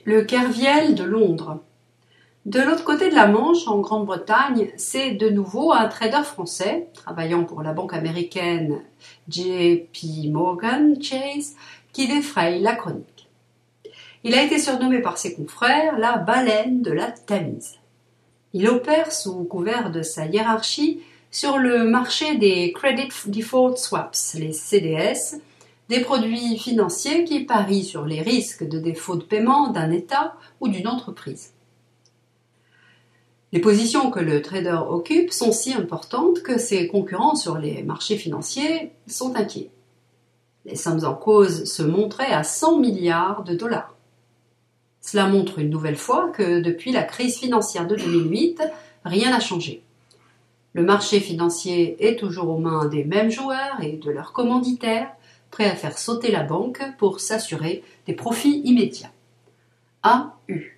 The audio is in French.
Le Kerviel de Londres. De l'autre côté de la Manche, en Grande-Bretagne, c'est de nouveau un trader français, travaillant pour la banque américaine JP Morgan Chase, qui défraye la chronique. Il a été surnommé par ses confrères la baleine de la Tamise. Il opère sous couvert de sa hiérarchie sur le marché des Credit Default Swaps, les CDS, des produits financiers qui parient sur les risques de défaut de paiement d'un État ou d'une entreprise. Les positions que le trader occupe sont si importantes que ses concurrents sur les marchés financiers sont inquiets. Les sommes en cause se montraient à 100 milliards de dollars. Cela montre une nouvelle fois que depuis la crise financière de 2008, rien n'a changé. Le marché financier est toujours aux mains des mêmes joueurs et de leurs commanditaires, prêts à faire sauter la banque pour s'assurer des profits immédiats. AU